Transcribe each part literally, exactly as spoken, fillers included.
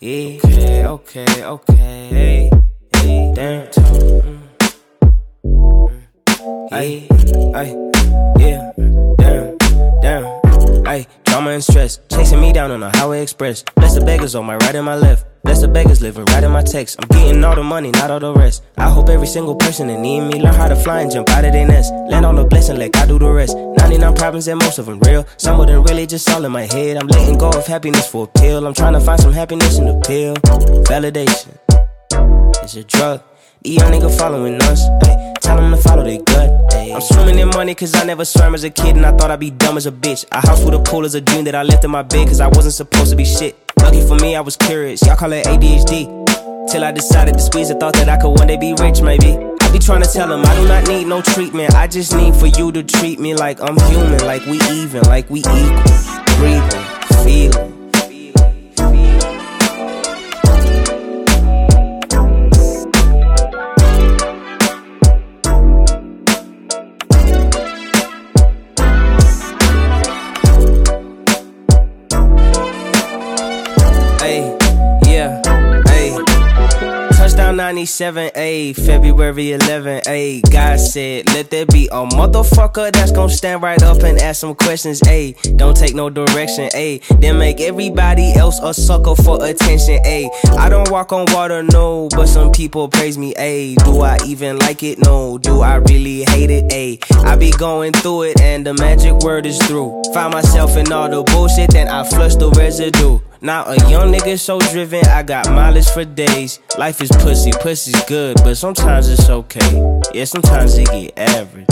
Yeah, okay, okay, okay. Hey, hey, damn. Ay, ay, yeah, damn, damn. Ay, drama and stress, chasing me down on the highway express. Bless the beggars on my right and my left. Bless the beggars living right in my text. I'm getting all the money, not all the rest. I hope every single person that need me learn how to fly and jump out of their nest. Land on the blessing, let God do the rest. ninety-nine problems and most of them real. Some of them really just all in my head. I'm letting go of happiness for a pill. I'm trying to find some happiness in the pill. Validation, it's a drug. These young niggas following us, ay, tell them to follow their gut, ay. I'm swimming in money cause I never swam as a kid and I thought I'd be dumb as a bitch. A house with a pool is a dream that I left in my bed cause I wasn't supposed to be shit. Lucky for me I was curious, y'all call it A D H D. Till I decided to squeeze the thought that I could one day be rich maybe. I be trying to tell them I do not need no treatment. I just need for you to treat me like I'm human, like we even, like we equal. Breathing, feeling. ninety-seven, ayy, February eleventh, ayy. God said, let there be a motherfucker that's gon' stand right up and ask some questions, ayy. Don't take no direction, ayy. Then make everybody else a sucker for attention, ayy. I don't walk on water, no, but some people praise me, ayy. Do I even like it? No. Do I really hate it? Ayy. I be going through it and the magic word is through. Find myself in all the bullshit, then I flush the residue. Now a young nigga so driven, I got mileage for days. Life is pussy, pussy's good, but sometimes it's okay. Yeah, sometimes it get average,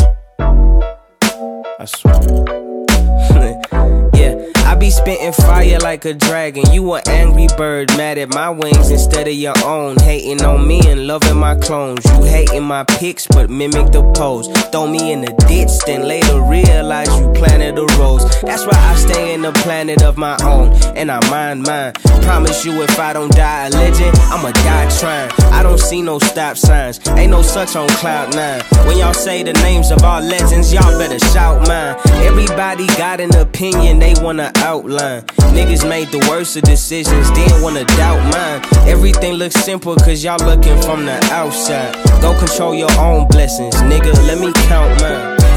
I swear. Yeah, I be spitting fire like a dragon. You an angry bird, mad at my wings instead of your own. Hating on me and loving my clones. You hating my pics, but mimic the pose. Throw me in the ditch, then later realize you planted a rose. That's why I stay in the planet of my own, and I mind mine. Promise you if I don't die a legend, I'ma die trying. I don't see no stop signs, ain't no such on cloud nine. When y'all say the names of our legends, y'all better shout mine. Everybody got an opinion they wanna outline. Niggas made the worst of decisions, didn't wanna doubt mine. Everything looks simple cause y'all looking from the outside. Go control your own blessings, nigga, let me count mine.